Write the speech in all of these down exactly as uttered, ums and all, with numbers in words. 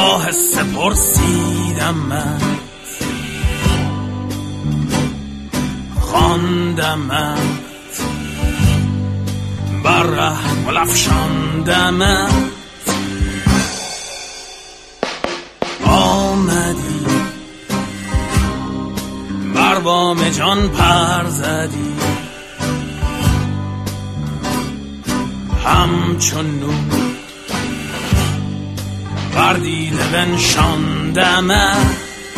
آهسته پرسیدمت، خواندمت، بر رحم افشاندمت. آمدی بر بام جان پر زدی، همچون نور بر دیده بنشاندمت.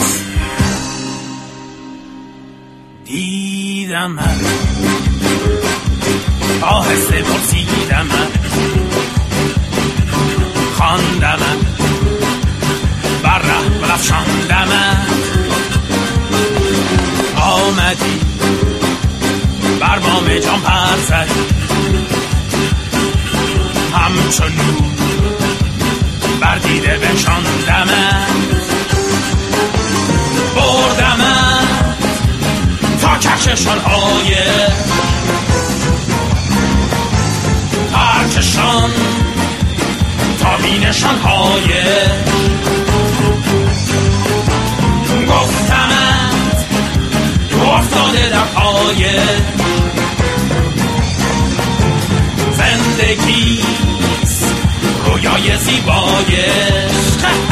دیدمت، آهسته پرسیدمت، خواندمت، بر ره افشاندمت. آمدی بر بام جان پر زدی، همچون نور بر دیده بنشاندمت. بردمت تا کهکشان های پرکشان، تا بینشان های گفتمت تو افتاده در پای زندگیست رویای زیبایش.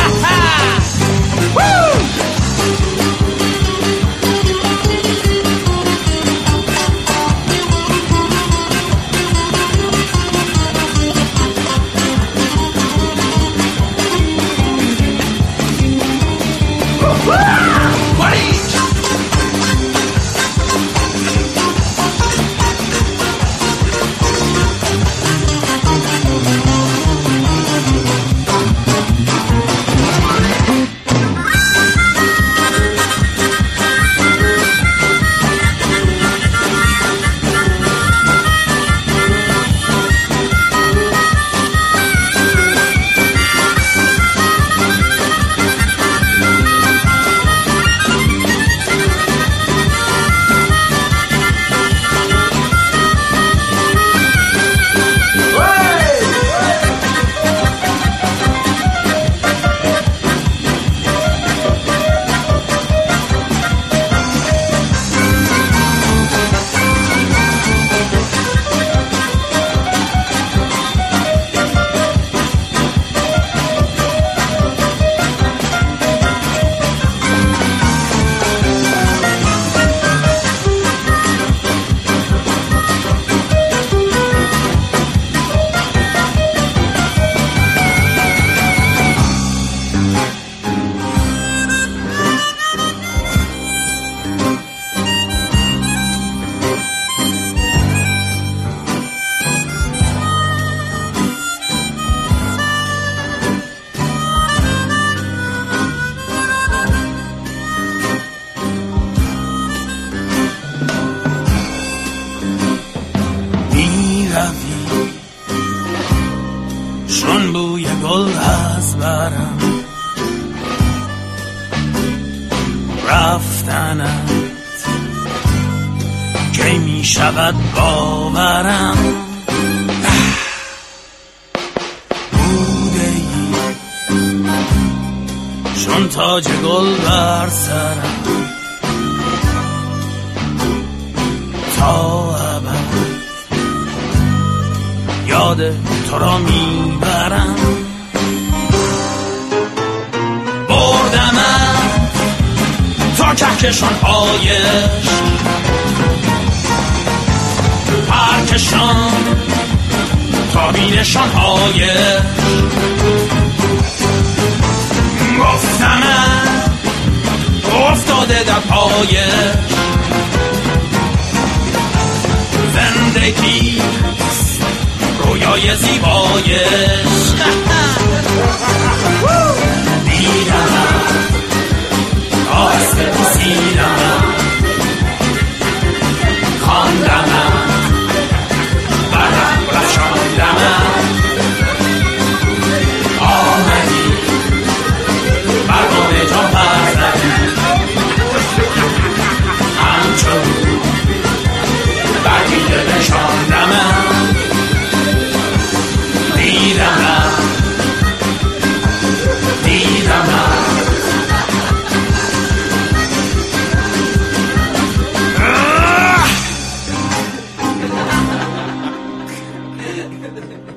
چون بوی گل از برم رفتنت کی می شود باورم. بوده ای چون تاج گل بر سرم تا ابد یاد تو را میبرم. بردمت تا کهکشان هایش پرکشان، تا بینشان هایش گفتمت افتاده در پایش زندگی رویای زیبایش. دیدمت آهسته پرسیدمت، خواندمت بر ره افشاندمت. آمدی بر بام جان پر زدی، همچون بر دیده بنشاندمت. دیدمت بده.